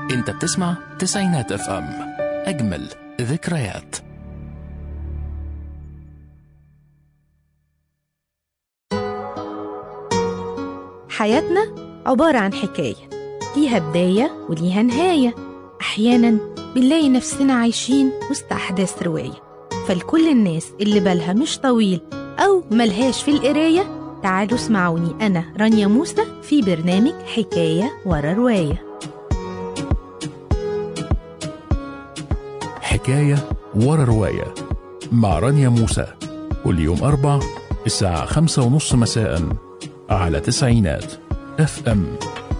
انت بتسمع تسعينات اف ام، اجمل ذكريات. حياتنا عبارة عن حكاية ليها بداية وليها نهاية. أحيانا بنلاقي نفسنا عايشين وسط أحداث رواية، فلكل الناس اللي بالها مش طويل أو ملهاش في القراية، تعالوا اسمعوني أنا رانيا موسى في برنامج حكاية ورا رواية. حكاية ورا رواية مع رانيا موسى، كل يوم 4 الساعة 5:30 مساء على تسعينات اف ام.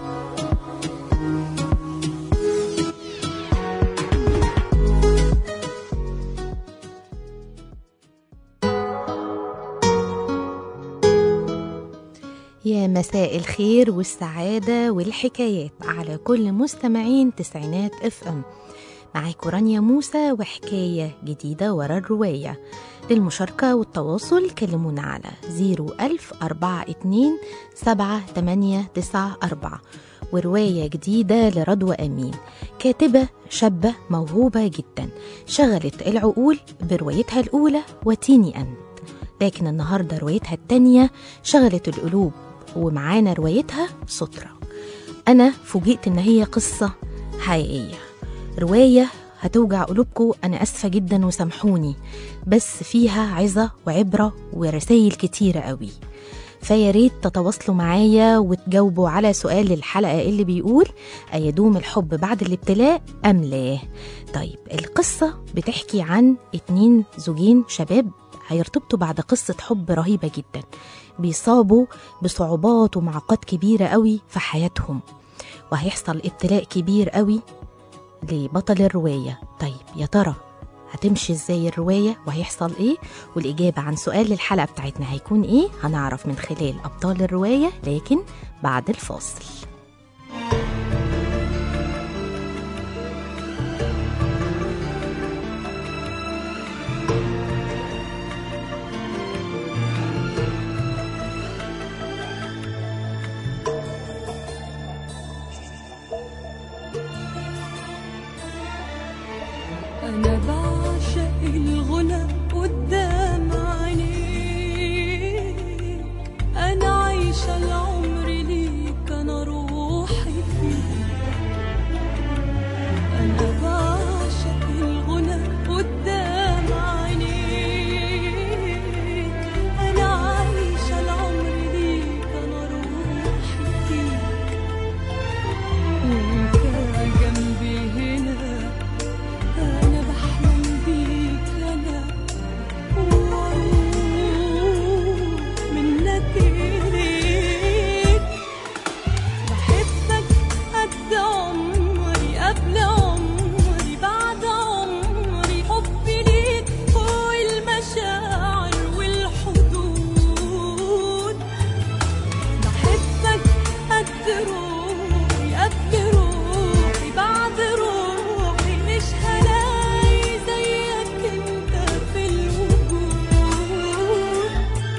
يا مساء الخير والسعادة والحكايات على كل مستمعين تسعينات اف ام. معاكم رانيا موسى وحكاية جديدة ورا الرواية. للمشاركة والتواصل كلمونا على 010427894 ورواية جديدة لرضوى أمين، كاتبة شابة موهوبة جدا شغلت العقول بروايتها الأولى وتيني أنت، لكن النهاردة روايتها التانية شغلت القلوب ومعانا روايتها سترة. أنا فوجئت إن هي قصة حقيقية، رواية هتوجع قلوبكم، أنا أسفة جدا وسامحوني، بس فيها عظة وعبرة ورسائل كتيرة قوي. فياريت تتواصلوا معايا وتجاوبوا على سؤال الحلقة اللي بيقول: أيدوم الحب بعد الابتلاء أم لا؟ طيب، القصة بتحكي عن 2 زوجين شباب هيرتبطوا بعد قصة حب رهيبة جدا، بيصابوا بصعوبات ومعوقات كبيرة قوي في حياتهم، وهيحصل ابتلاء كبير قوي لبطل الرواية. طيب يا ترى هتمشي ازاي الرواية وهيحصل ايه؟ والإجابة عن سؤال الحلقة بتاعتنا هيكون ايه؟ هنعرف من خلال أبطال الرواية، لكن بعد الفاصل. أنا بعشق الغنى قدام عينيك، أنا عايشة العمر ليك، أنا روحي فيك. أنا بعشق الغنى قدام عينيك، أنا عايشة العمر ليك، أنا روحي فيك. وأنت جنبي هنا أنا بحلم بيك، أنا منك إليك. بحبك قد عمري، قبل عمري، بعد عمري. حبي ليك فوق المشاعر والحدود. بحبك قد روحي، قبل روحي، بعد روحي. مش هلاقي زيك انت في الوجود.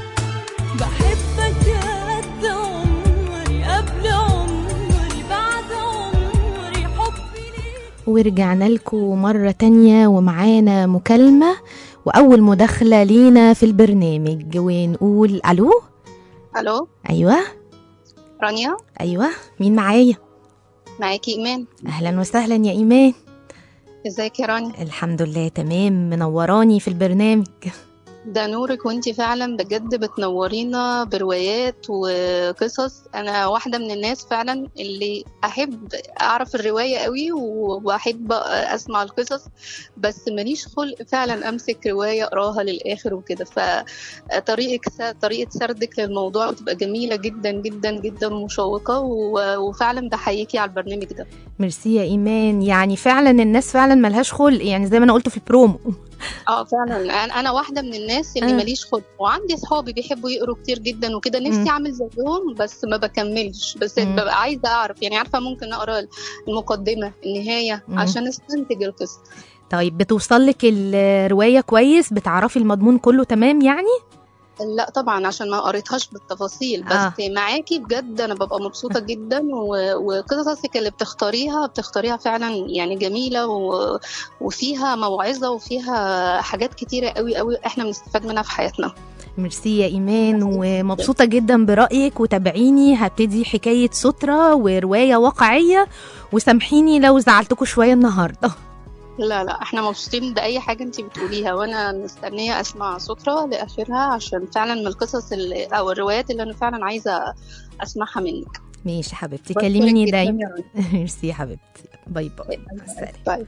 بحبك قد عمري، قبل عمري، بعد عمري. حبي ليك. ورجعنا لكم مرة تانية ومعانا مكالمة وأول مداخلة لينا في البرنامج، ونقول ألو. الو، أيوة رانيا. أيوة، مين معايا؟ معاكي ايمان. أهلا وسهلا يا إيمان. ازيك يا رانيا؟ الحمد لله تمام، منوراني في البرنامج. ده نورك، وانتي فعلا بجد بتنورينا بروايات وقصص. انا واحده من الناس فعلا اللي احب اعرف الروايه قوي واحب اسمع القصص، بس ماليش خلق فعلا امسك روايه اقراها للاخر وكده. طريقه سردك للموضوع بتبقى جميله جدا جدا جدا ومشوقه، وفعلا بحييكي على البرنامج ده. ميرسي يا إيمان. يعني فعلا الناس فعلا ملهاش خلق، يعني زي ما أنا قلت في البرومو. فعلا انا واحده من الناس اللي ماليش خلق، وعندي صحابي بيحبوا يقروا كتير جدا وكده، نفسي اعمل زيهم بس ما بكملش. بس ببقى عايزه اعرف، يعني عارفه ممكن اقرا المقدمه النهايه عشان استنتج القصه. طيب بتوصل لك الرواية كويس؟ بتعرفي المضمون كله تمام يعني؟ لا طبعا عشان ما قريتهاش بالتفاصيل، بس معاكي بجد انا ببقى مبسوطه جدا، وقصصك اللي بتختاريها فعلا يعني جميله، وفيها موعظه وفيها حاجات كتيره قوي قوي احنا بنستفاد منها في حياتنا. ميرسي يا إيمان، ومبسوطة جدا برأيك، وتابعيني هبتدي حكاية سترة ورواية واقعية، وسامحيني لو زعلتكوا شوية النهاردة. لا احنا مبسوطين بأي حاجة انتي بتقوليها، وانا مستنية اسمع سترة لآخرها، عشان فعلا من القصص او الروايات اللي انا فعلا عايزة اسمعها منك. ماشي حبيبتي، كلميني دايما. ميرسي يا حبيبتي، باي باي. باي.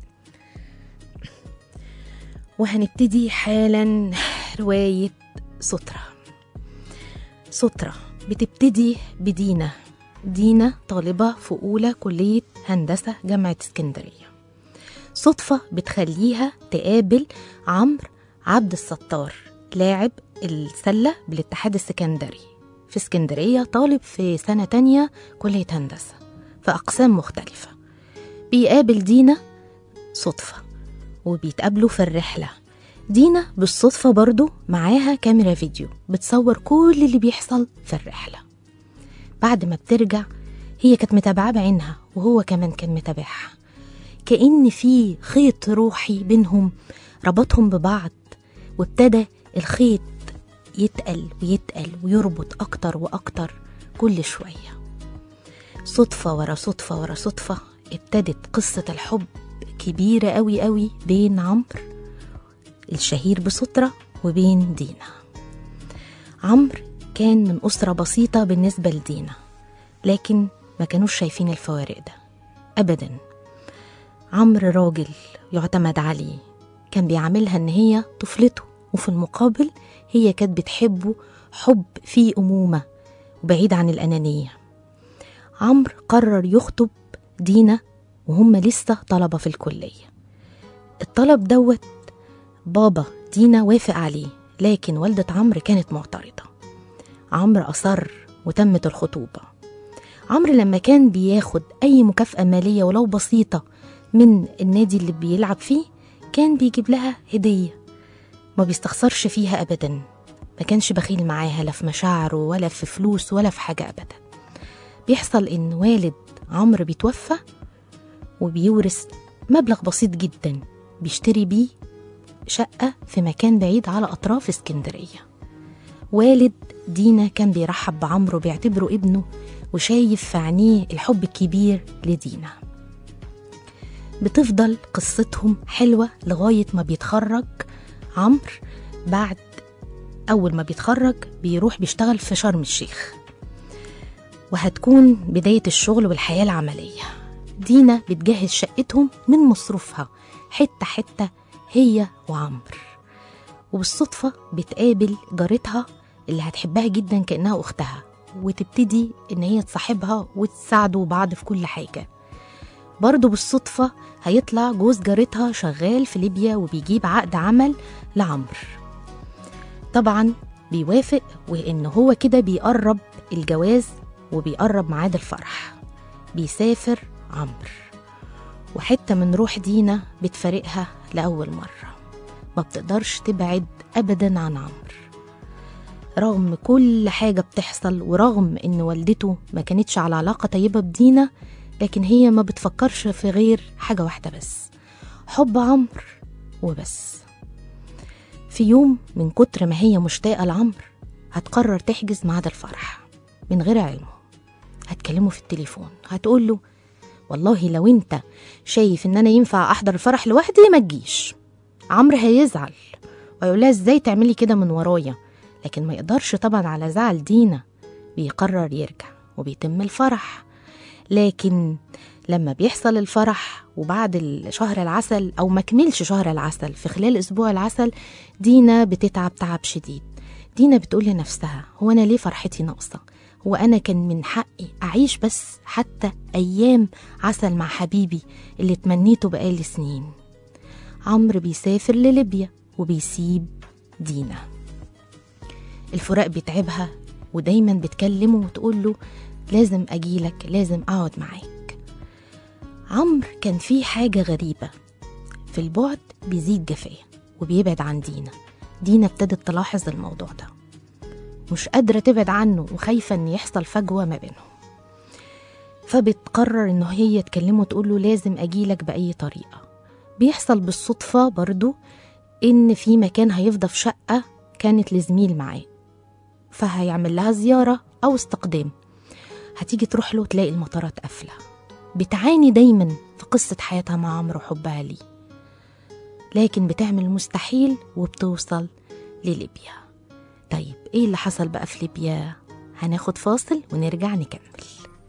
وهنبتدي حالا رواية سترة بتبتدي بدينا. دينا طالبة في أولى كلية هندسة جامعة اسكندرية. صدفة بتخليها تقابل عمرو عبد الستار، لاعب السلة بالاتحاد السكندري في اسكندرية، طالب في سنة تانية كلية هندسة في أقسام مختلفة. بيقابل دينا صدفة وبيتقابلوا في الرحلة. دينا بالصدفة برضو معاها كاميرا فيديو بتصور كل اللي بيحصل في الرحلة. بعد ما بترجع هي كانت متابعة بعينها وهو كمان كان متابعها، كأن في خيط روحي بينهم ربطهم ببعض، وابتدى الخيط يتقل ويتقل ويربط أكتر وأكتر كل شوية. صدفة ورا صدفة ورا صدفة ابتدت قصة الحب كبيرة قوي قوي بين عمرو الشهير بسترة وبين دينا. عمرو كان من أسرة بسيطة بالنسبة لدينا، لكن ما كانوش شايفين الفوارق ده أبدا. عمرو راجل يعتمد عليه، كان بيعاملها إن هي طفلته، وفي المقابل هي كانت بتحبه حب فيه أمومة وبعيد عن الأنانية. عمرو قرر يخطب دينا وهم لسه طلبة في الكلية. الطلب دوت بابا دينا وافق عليه، لكن والدة عمرو كانت معترضة. عمرو أصر وتمت الخطوبة. عمرو لما كان بياخد أي مكافأة مالية ولو بسيطة من النادي اللي بيلعب فيه كان بيجيب لها هدية، ما بيستخسرش فيها أبدا، ما كانش بخيل معاها لا في مشاعره ولا في فلوس ولا في حاجة أبدا. بيحصل إن والد عمرو بيتوفى وبيورث مبلغ بسيط جدا بيشتري بيه شقة في مكان بعيد على أطراف اسكندرية. والد دينا كان بيرحب بعمرو، بيعتبره ابنه وشايف في عينيه الحب الكبير لدينا. بتفضل قصتهم حلوة لغاية ما بيتخرج عمرو. بعد أول ما بيتخرج بيروح بيشتغل في شرم الشيخ، وهتكون بداية الشغل والحياة العملية. دينا بتجهز شقتهم من مصروفها حتة حتة هي وعمرو، وبالصدفة بتقابل جارتها اللي هتحبها جدا كأنها أختها، وتبتدي إن هي تصاحبها وتساعدوا بعض في كل حاجة. برضو بالصدفة هيطلع جوز جارتها شغال في ليبيا وبيجيب عقد عمل لعمرو. طبعا بيوافق، وإن هو كده بيقرب الجواز وبيقرب ميعاد الفرح. بيسافر عمرو، وحتة من روح دينا بتفارقها لأول مرة، ما بتقدرش تبعد أبدا عن عمرو رغم كل حاجة بتحصل، ورغم إن والدته ما كانتش على علاقة طيبة بدينا، لكن هي ما بتفكرش في غير حاجة واحدة بس، حب عمرو وبس. في يوم من كتر ما هي مشتاقة لعمرو هتقرر تحجز ميعاد الفرح من غير علمه. هتكلمه في التليفون، هتقوله والله لو انت شايف ان انا ينفع احضر الفرح لوحدي ما تجيش. عمرو هيزعل ويقولها ازاي تعملي كده من ورايا، لكن ما يقدرش طبعا على زعل دينا. بيقرر يرجع وبيتم الفرح. لكن لما بيحصل الفرح وبعد شهر العسل او ما كملش شهر العسل، في خلال اسبوع العسل دينا بتتعب تعب شديد. دينا بتقول لنفسها هو انا ليه فرحتي ناقصة؟ هو أنا كان من حقي أعيش بس حتى أيام عسل مع حبيبي اللي تمنيته بقالي سنين. عمرو بيسافر لليبيا وبيسيب دينا. الفراق بيتعبها ودايما بتكلمه وتقوله لازم أجيلك، لازم أقعد معاك. عمرو كان فيه حاجة غريبة، في البعد بيزيد جفاه وبيبعد عن دينا. دينا ابتدت تلاحظ الموضوع ده، مش قادرة تبعد عنه وخايفة إن يحصل فجوة ما بينهم. فبتقرر إنه هي تكلمه وتقول له لازم أجيلك بأي طريقة. بيحصل بالصدفة برضو إن في مكان هيفضى في شقة كانت لزميل معاه، فهيعمل لها زيارة أو استقدام. هتيجي تروح له تلاقي المطارات قافلة. بتعاني دايما في قصة حياتها مع عمرو وحبها ليه، لكن بتعمل المستحيل وبتوصل لليبيا. طيب ايه اللي حصل بقى في ليبيا؟ هناخد فاصل ونرجع نكمل.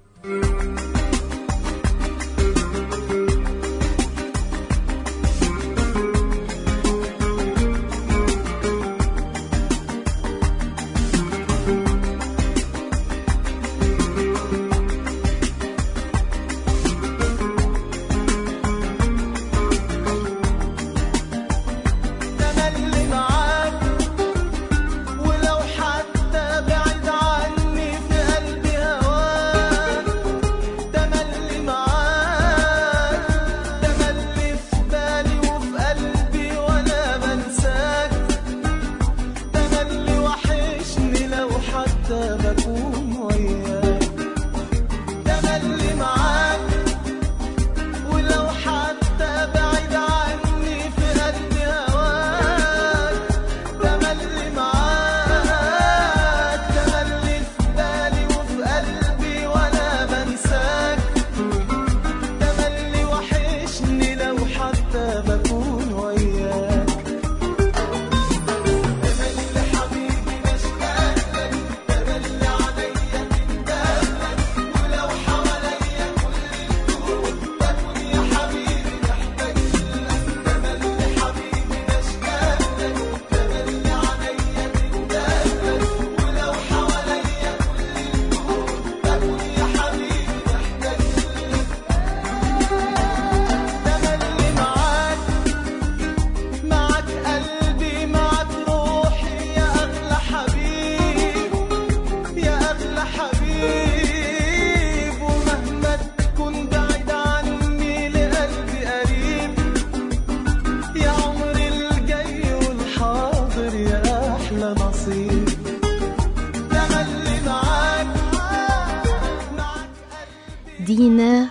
دينا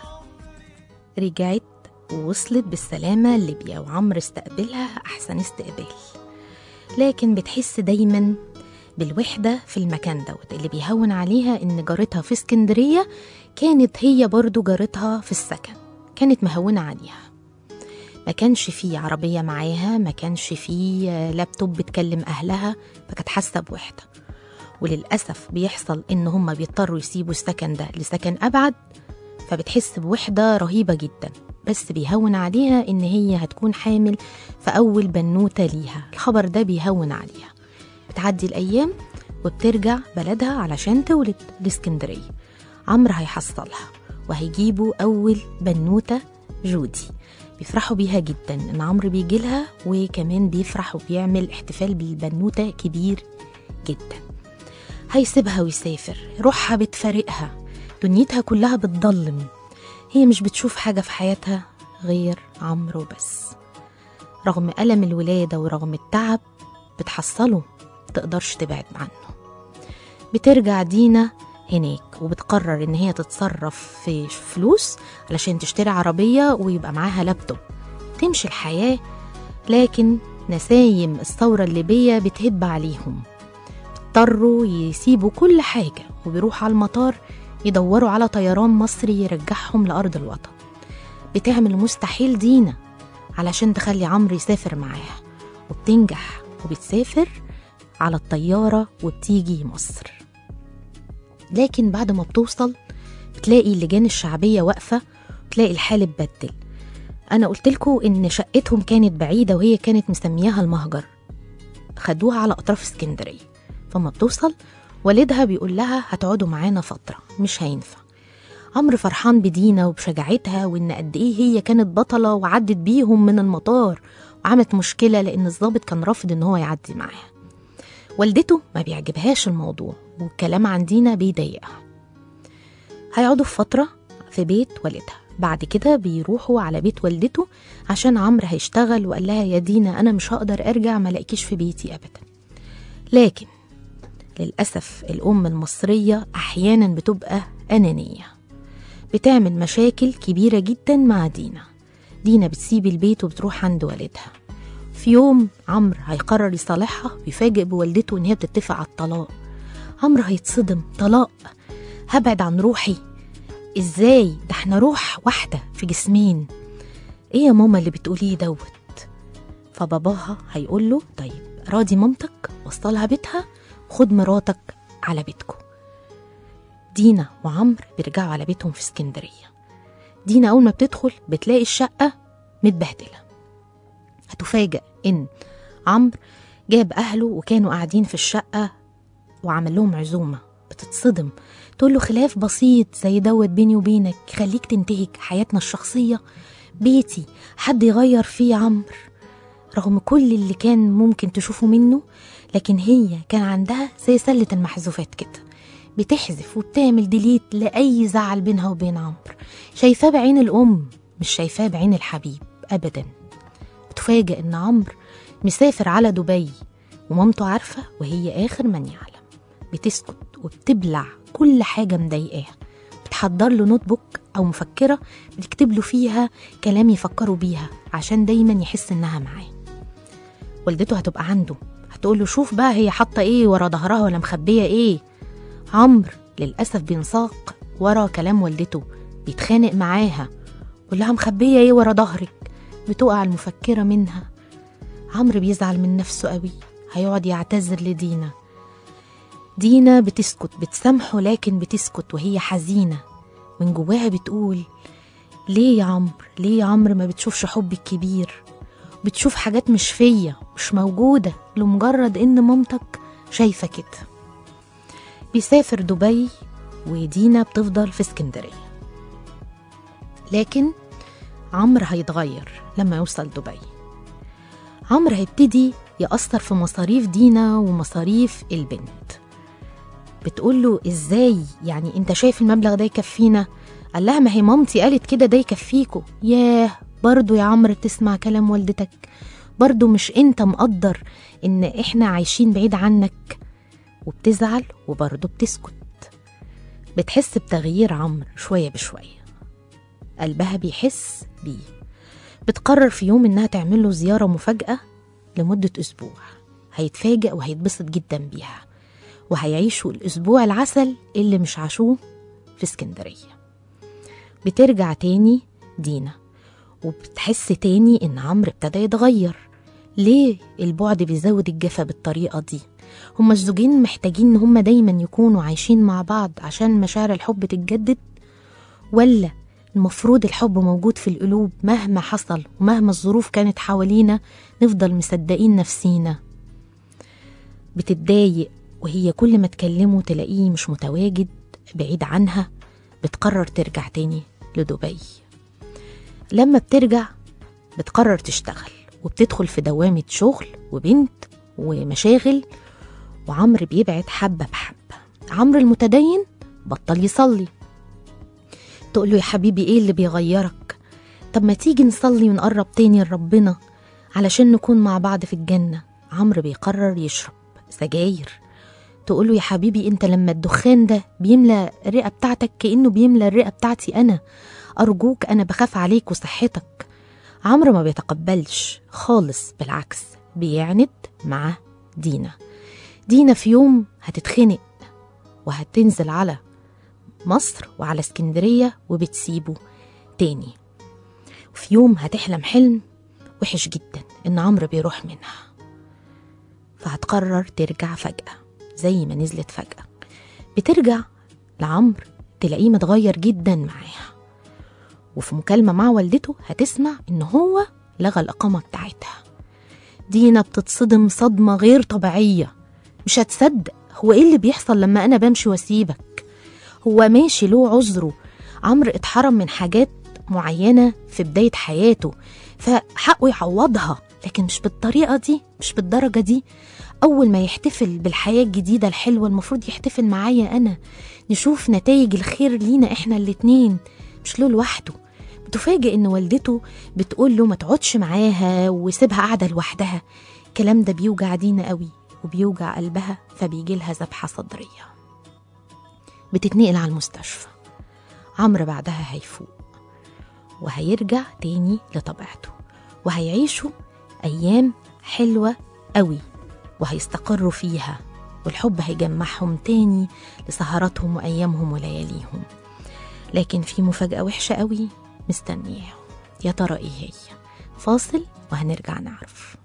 رجعت ووصلت بالسلامة ليبيا، وعمرو استقبلها أحسن استقبال، لكن بتحس دايما بالوحدة في المكان دوت. اللي بيهون عليها إن جارتها في اسكندرية كانت هي برضو جارتها في السكن، كانت مهونة عليها. ما كانش فيه عربية معاها، ما كانش فيه لابتوب بتكلم أهلها، فكانت حاسة بوحدة. وللأسف بيحصل إن هم بيضطروا يسيبوا السكن ده لسكن أبعد، فبتحس بوحدة رهيبة جدا. بس بيهون عليها إن هي هتكون حامل في أول بنوتة ليها، الخبر ده بيهون عليها. بتعدي الأيام وبترجع بلدها علشان تولد لاسكندرية. عمرو هيحصلها وهيجيبوا أول بنوتة جودي. بيفرحوا بيها جدا إن عمرو بيجيلها، وكمان بيفرح وبيعمل احتفال بالبنوتة كبير جدا. هيسيبها ويسافر، روحها بتفارقها، دنيتها كلها بتضلم، هي مش بتشوف حاجة في حياتها غير عمرو بس. رغم ألم الولادة ورغم التعب بتحصله، متقدرش تبعد عنه. بترجع دينا هناك وبتقرر إن هي تتصرف في فلوس علشان تشتري عربية ويبقى معاها لابتوب تمشي الحياة. لكن نسايم الثورة الليبية بتهب عليهم، اضطروا يسيبوا كل حاجة وبيروحوا على المطار يدوروا على طيران مصري يرجعهم لأرض الوطن. بتعمل مستحيل دينا علشان تخلي عمرو يسافر معاها، وبتنجح وبتسافر على الطيارة وبتيجي مصر. لكن بعد ما بتوصل بتلاقي اللجان الشعبية واقفة، بتلاقي الحال اتبدل. أنا قلتلكوا إن شقتهم كانت بعيدة وهي كانت مسمياها المهجر، خدوها على أطراف اسكندرية. فما بتوصل والدها بيقول لها هتقعدوا معانا فترة، مش هينفع. عمرو فرحان بدينا وبشجاعتها، وإن قد إيه هي كانت بطلة وعدت بيهم من المطار، وعملت مشكلة لأن الضابط كان رافض إن هو يعدي معاها. والدته ما بيعجبهاش الموضوع، والكلام عن دينا بيضايقها. هيقعدوا في فترة في بيت والدها، بعد كده بيروحوا على بيت والدته عشان عمرو هيشتغل، وقال لها يا دينا أنا مش هقدر أرجع ما لاقيكيش في بيتي أبدا. لكن للأسف الأم المصرية أحيانا بتبقى أنانية، بتعمل مشاكل كبيرة جدا مع دينا. دينا بتسيب البيت وبتروح عند والدها. في يوم عمرو هيقرر يصالحها، بيفاجئ بوالدته إن هي بتتفق على الطلاق. عمرو هيتصدم، طلاق؟ هبعد عن روحي إزاي؟ ده احنا روح واحدة في جسمين. إيه يا ماما اللي بتقوليه دوت؟ فباباها هيقول له طيب راضي مامتك، وصلها بيتها، خد مراتك على بيتكم. دينا وعمرو بيرجعوا على بيتهم في اسكندرية. دينا أول ما بتدخل بتلاقي الشقة متبهدلة. هتفاجأ إن عمرو جاب أهله وكانوا قاعدين في الشقة وعمل لهم عزومة. بتتصدم، تقول له خلاف بسيط زي دوت بيني وبينك خليك تنتهك حياتنا الشخصية، بيتي حد يغير فيه عمرو؟ رغم كل اللي كان ممكن تشوفه منه، لكن هي كان عندها زي سلة المحذوفات كده، بتحذف وبتعمل ديليت لأي زعل بينها وبين عمرو. شايفاه بعين الأم، مش شايفاه بعين الحبيب أبدا. بتفاجئ إن عمرو مسافر على دبي ومامته عارفة وهي آخر من يعلم. بتسكت وبتبلع كل حاجة مضايقاها. بتحضر له نوت بوك أو مفكرة بتكتب له فيها كلام يفكروا بيها عشان دايما يحس إنها معاه. والدته هتبقى عنده، هتقول له شوف بقى هي حاطة إيه ورا ظهرها ولا مخبية إيه. عمرو للأسف بينساق ورا كلام والدته، بيتخانق معاها، قول لها مخبية إيه ورا ظهرك. بتقع المفكرة منها. عمرو بيزعل من نفسه قوي، هيقعد يعتذر لدينا. دينا بتسكت، بتسامحه لكن بتسكت وهي حزينة من جواها. بتقول ليه يا عمرو، ليه يا عمرو ما بتشوفش حبي الكبير؟ بتشوف حاجات مش فيا، مش موجودة لمجرد إن مامتك شايفة كده. بيسافر دبي ودينا بتفضل في اسكندرية. لكن عمرو هيتغير لما يوصل دبي. عمرو هيبتدي يأثر في مصاريف دينا ومصاريف البنت. بتقوله ازاي يعني انت شايف المبلغ ده يكفينا؟ قال لها ما هي مامتي قالت كده ده يكفيكوا. ياه، برضو يا عمرو تسمع كلام والدتك؟ برضو مش انت مقدر ان احنا عايشين بعيد عنك؟ وبتزعل وبرضو بتسكت. بتحس بتغيير عمرو شوية بشوية، قلبها بيحس بيه. بتقرر في يوم انها تعمل له زيارة مفاجأة لمدة أسبوع. هيتفاجأ وهيتبسط جدا بيها، وهيعيشوا الأسبوع العسل اللي مش عاشوه في اسكندرية. بترجع تاني دينا وبتحس تاني إن عمرو ابتدى يتغير. ليه البعد بيزود الجفا بالطريقة دي؟ هما الزوجين محتاجين إن هما دايما يكونوا عايشين مع بعض عشان مشاعر الحب تتجدد، ولا المفروض الحب موجود في القلوب مهما حصل ومهما الظروف كانت حوالينا نفضل مصدقين نفسينا؟ بتتضايق وهي كل ما تكلمه تلاقيه مش متواجد بعيد عنها. بتقرر ترجع تاني لدبي. لما بترجع بتقرر تشتغل وبتدخل في دوامة شغل وبنت ومشاغل، وعمرو بيبعد حبة بحبة. عمرو المتدين بطل يصلي. تقول له يا حبيبي ايه اللي بيغيرك؟ طب ما تيجي نصلي ونقرب تاني لربنا علشان نكون مع بعض في الجنة. عمرو بيقرر يشرب سجاير. تقول له يا حبيبي انت لما الدخان ده بيملى الرئة بتاعتك كأنه بيملى الرئة بتاعتي أنا، أرجوك أنا بخاف عليك وصحتك. عمرو ما بيتقبلش خالص، بالعكس بيعند مع دينا. دينا في يوم هتتخنق وهتنزل على مصر وعلى اسكندرية وبتسيبه تاني. وفي يوم هتحلم حلم وحش جدا إن عمرو بيروح منها، فهتقرر ترجع فجأة زي ما نزلت فجأة. بترجع لعمرو تلاقيه متغير جدا معاها، وفي مكالمة مع والدته هتسمع إن هو لغى الإقامة بتاعتها. دينا بتتصدم صدمة غير طبيعية، مش هتصدق هو إيه اللي بيحصل لما أنا بمشي واسيبك؟ هو ماشي له عذره، عمرو اتحرم من حاجات معينة في بداية حياته فحقه يعوضها، لكن مش بالطريقة دي، مش بالدرجة دي. أول ما يحتفل بالحياة الجديدة الحلوة المفروض يحتفل معايا أنا، نشوف نتائج الخير لينا إحنا الاتنين مش له لوحده. بتفاجئ إن والدته بتقول له ما تقعدش معاها وسيبها قاعدة لوحدها. الكلام ده بيوجع دينا قوي وبيوجع قلبها فبيجيلها ذبحة صدرية. بتتنقل على المستشفى. عمرو بعدها هيفوق وهيرجع تاني لطبيعته، وهيعيشوا أيام حلوة قوي وهيستقروا فيها، والحب هيجمعهم تاني لسهراتهم وأيامهم ولياليهم. لكن في مفاجأة وحشة قوي مستنياهم، يا ترى إيه هي؟ فاصل وهنرجع نعرف.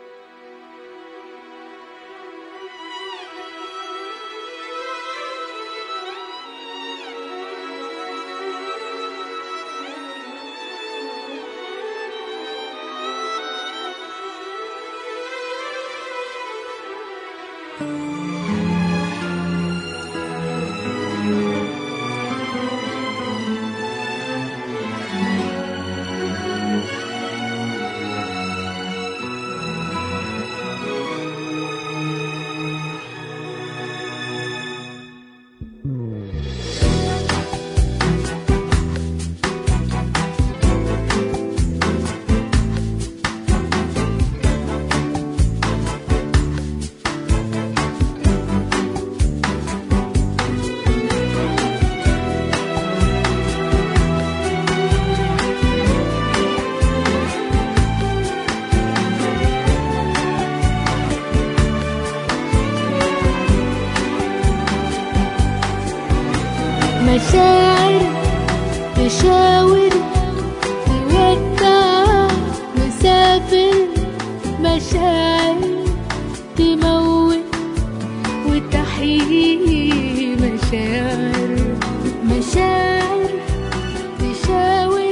مشاعر تشاور تودع مسافر، مشاعر تموت وتحيي، مشاعر تشاور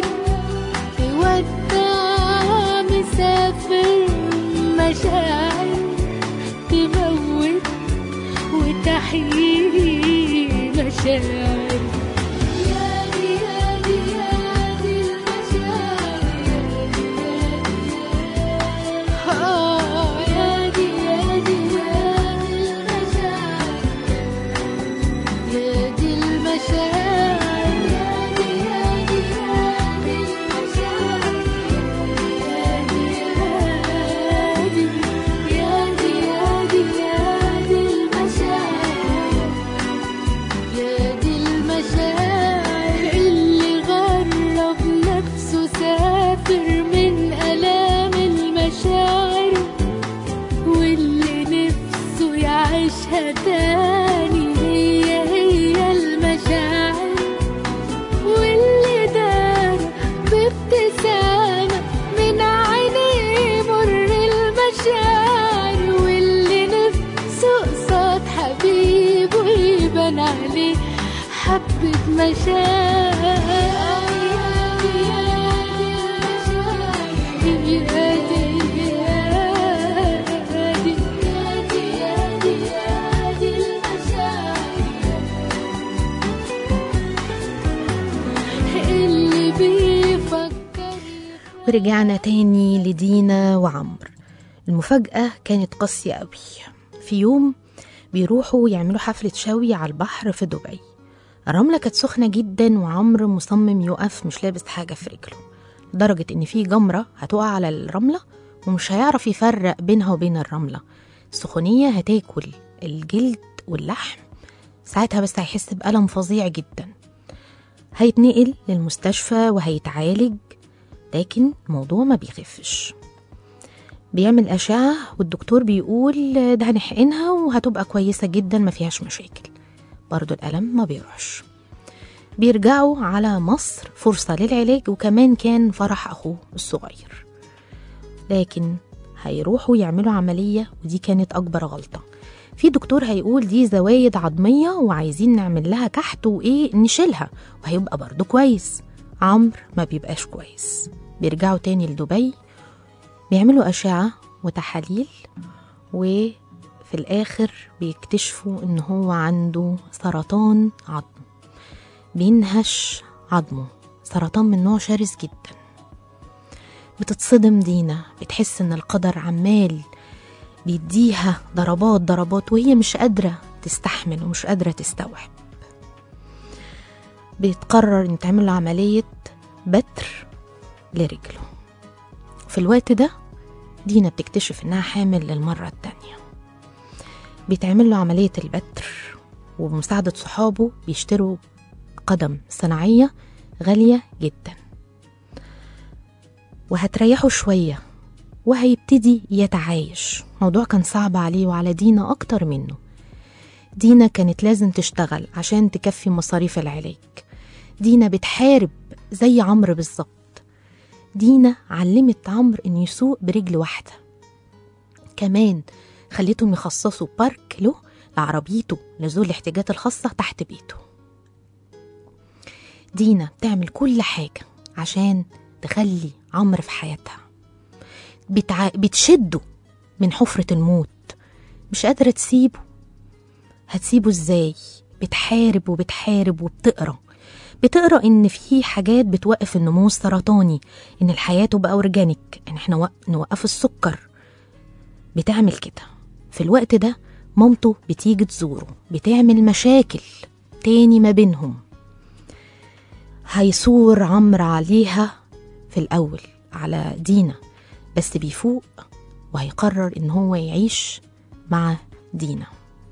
تودع مسافر، مشاعر تموت وتحيي، مشاعر ورجعنا تاني لدينا وعمرو. المفاجأة كانت قاسية قوي. في يوم بيروحوا يعملوا حفلة شوي على البحر في دبي. الرملة كانت سخنة جدا وعمرو مصمم يقف مش لابس حاجة في رجله، لدرجة ان في جمرة هتقع على الرملة ومش هيعرف يفرق بينها وبين الرملة. السخونية هتاكل الجلد واللحم ساعتها، بس هيحس بألم فظيع جدا. هيتنقل للمستشفى وهيتعالج، لكن الموضوع ما بيخفش. بيعمل أشعة والدكتور بيقول ده هنحقنها وهتبقى كويسة جدا ما فيهاش مشاكل، برضو الألم ما بيروحش. بيرجعوا على مصر فرصة للعلاج، وكمان كان فرح أخوه الصغير، لكن هيروحوا يعملوا عملية ودي كانت أكبر غلطة. في دكتور هيقول دي زوايد عظمية وعايزين نعمل لها كحت وإيه نشيلها وهيبقى برضو كويس. عمرو ما بيبقاش كويس. بيرجعوا تاني لدبي، بيعملوا أشعة وتحاليل، وفي الآخر بيكتشفوا إن هو عنده سرطان عظم، بينهش عظمه، سرطان من نوع شرس جدا. بتتصدم دينا، بتحس إن القدر عمال بيديها ضربات وهي مش قادرة تستحمل ومش قادرة تستوعب. بيتقرر إن تعمل له عملية بتر لرجله. في الوقت ده دينا بتكتشف إنها حامل للمرة التانية. بيتعمل له عملية البتر، وبمساعدة صحابه بيشتروا قدم صناعية غالية جدا، وهتريحه شوية وهيبتدي يتعايش. الموضوع كان صعب عليه وعلى دينا أكتر منه. دينا كانت لازم تشتغل عشان تكفي مصاريف العلاج. دينا بتحارب زي عمرو بالظبط. دينا علمت عمرو إنه يسوق برجل واحدة، كمان خليتهم يخصصوا بارك له لعربيته لذوي الاحتياجات الخاصة تحت بيته. دينا بتعمل كل حاجة عشان تخلي عمرو في حياتها، بتشده من حفرة الموت، مش قادرة تسيبه. هتسيبه ازاي؟ بتحارب وبتحارب بتقرأ إن في حاجات بتوقف النمو السرطاني، إن الحياة تبقى أورجانيك، إن احنا نوقف السكر. بتعمل كده. في الوقت ده مامته بتيجي تزوره، بتعمل مشاكل تاني ما بينهم. هيصور عمرو عليها في الأول على دينا، بس بيفوق وهيقرر إن هو يعيش مع دينا.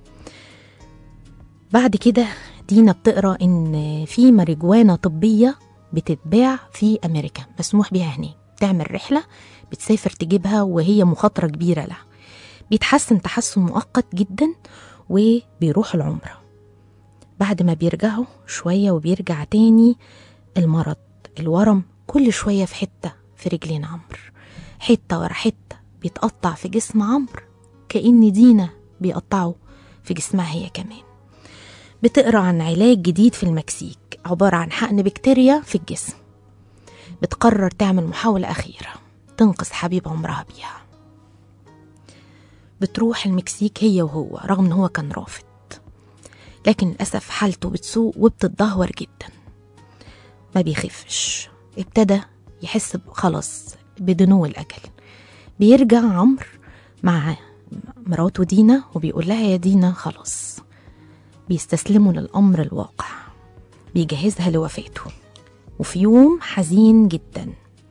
بعد كده دينا بتقرأ إن في ماريجوانا طبية بتتباع في أمريكا، مسموح بيها هناك. تعمل رحلة بتسافر تجيبها وهي مخاطرة كبيرة لها. بيتحسن تحسن مؤقت جدا وبيروح العمرة. بعد ما بيرجعوا شوية وبيرجع تاني المرض، الورم كل شوية في حتة في رجلين عمرو، حتة ورا حتة بيتقطع في جسم عمرو، كأن دينا بيقطعه في جسمها هي كمان. بتقرأ عن علاج جديد في المكسيك عبارة عن حقن بكتيريا في الجسم. بتقرر تعمل محاولة أخيرة تنقذ حبيب عمرها بيها. بتروح المكسيك هي وهو، رغم ان هو كان رافض، لكن للأسف حالته بتسوء وبتتدهور جدا. ما بيخفش، ابتدى يحس خلاص بدنو الأجل. بيرجع عمرو مع مراته دينا وبيقول لها يا دينا خلاص. بيستسلموا للأمر الواقع، بيجهزها لوفاته. وفي يوم حزين جدا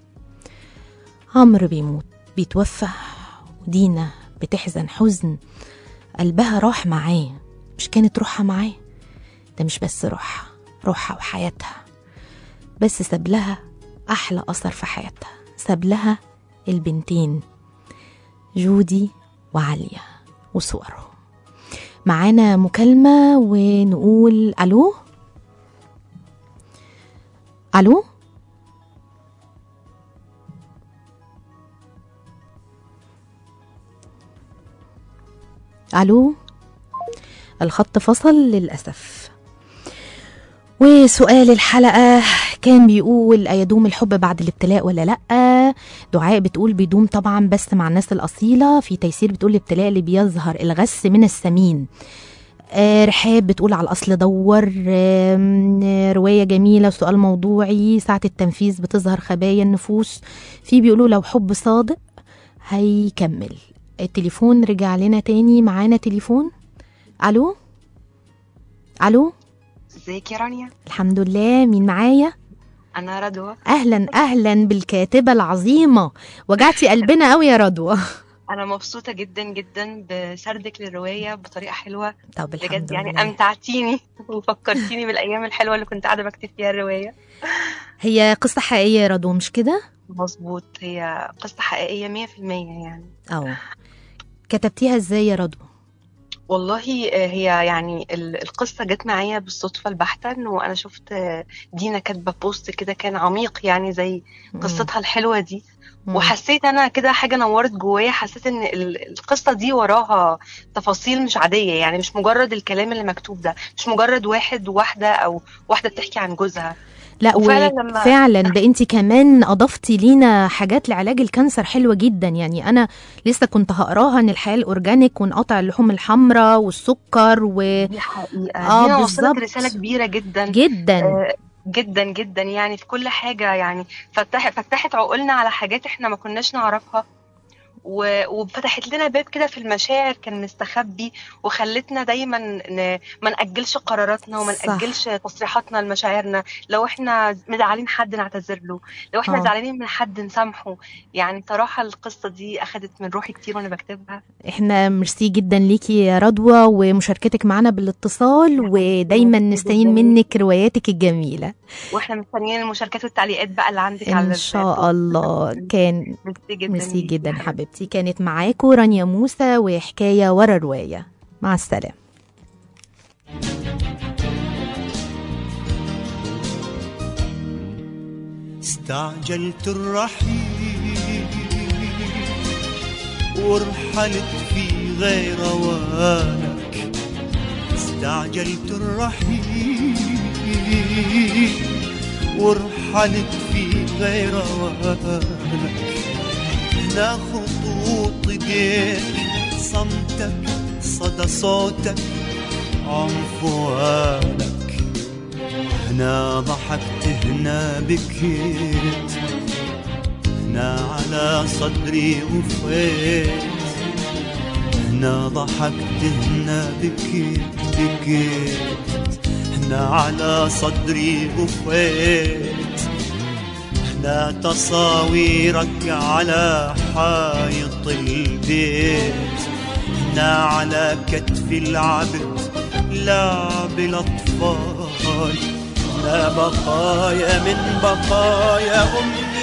عمرو بيموت، بيتوفى، ودينا بتحزن حزن قلبها راح معاه. مش كانت روحها معاه، ده مش بس روحها وحياتها، بس ساب لها أحلى أثر في حياتها. ساب لها البنتين جودي وعليا وصورهم. معانا مكالمة ونقول ألو. ألو ألو، الخط فصل للأسف. وسؤال الحلقة كان بيقول أيدوم الحب بعد الابتلاء ولا لأ؟ دعاء بتقول بيدوم طبعا بس مع الناس الأصيلة. في تيسير بتقول الابتلاء اللي بيظهر الغث من السمين. رحاب بتقول على الأصل دور. رواية جميلة، سؤال موضوعي، ساعة التنفيذ بتظهر خبايا النفوس. في بيقولوا لو حب صادق هيكمل. التليفون رجع لنا تاني. معانا تليفون. ألو ألو، ازيك يا رانيا؟ الحمد لله. مين معايا؟ انا رضوى. اهلا بالكاتبه العظيمه، وجعتي قلبنا قوي يا رضوى. انا مبسوطه جدا جدا بسردك للروايه بطريقه حلوه. طب الحمد بجد يعني لله. امتعتيني وفكرتيني بالايام الحلوه اللي كنت قاعده بكتب فيها الروايه. هي قصه حقيقيه يا رضوى مش كده؟ مظبوط، هي قصه حقيقيه 100% يعني. كتبتيها ازاي يا رضوى؟ والله هي يعني القصة جت معايا بالصدفة البحتة، انه انا شفت دينا كاتبة بوست كده كان عميق يعني زي قصتها الحلوة دي، وحسيت انا كده حاجة نورت جوايا. حسيت ان القصة دي وراها تفاصيل مش عادية، يعني مش مجرد الكلام اللي مكتوب ده، مش مجرد واحد وواحدة او واحدة بتحكي عن جوزها. لا وفعلا ده انت كمان اضفتي لينا حاجات لعلاج الكانسر حلوه جدا. يعني انا لسه كنت هقراها ان الحياه الاورجانيك ونقطع اللحوم الحمراء والسكر دي حقيقه دي وصلت رساله كبيره جدا جدا جدا جدا يعني في كل حاجه. يعني فتحت عقولنا على حاجات احنا ما كناش نعرفها. وفتحت لنا باب كده في المشاعر كان مستخبي، وخلتنا دايما ما نأجلش قراراتنا وما نأجلش تصريحاتنا لمشاعرنا. لو احنا مزعلين حد نعتذر له، لو احنا زعلانين من حد نسامحه. يعني صراحة القصة دي أخدت من روحي كتير وانا بكتبها. احنا ميرسي جدا ليكي يا رضوى ومشاركتك معنا بالاتصال، ودايما نستنين منك رواياتك الجميلة، واحنا مستنيين المشاركات والتعليقات بقى اللي عندك ان شاء الله. كان ميرسي جدا حبيبتي. كانت معاكم رانيا موسى وحكاية ورا رواية. مع السلامة. استعجلت الرحيل ورحلت في غير اوانك، استعجلت الرحيل ورحلت في غير اوانك. هنا خطوط ايديك، صمتك، صدى صوتك، عنفوانك. هنا ضحكت، هنا بكيت، هنا على صدري وفيت. هنا ضحكت، هنا بكيت، هنا على صدري وفيت. هنا تصاويرك على حائط البيت. هنا على كتف العبد لعب الأطفال. هنا بقايا من بقايا أمي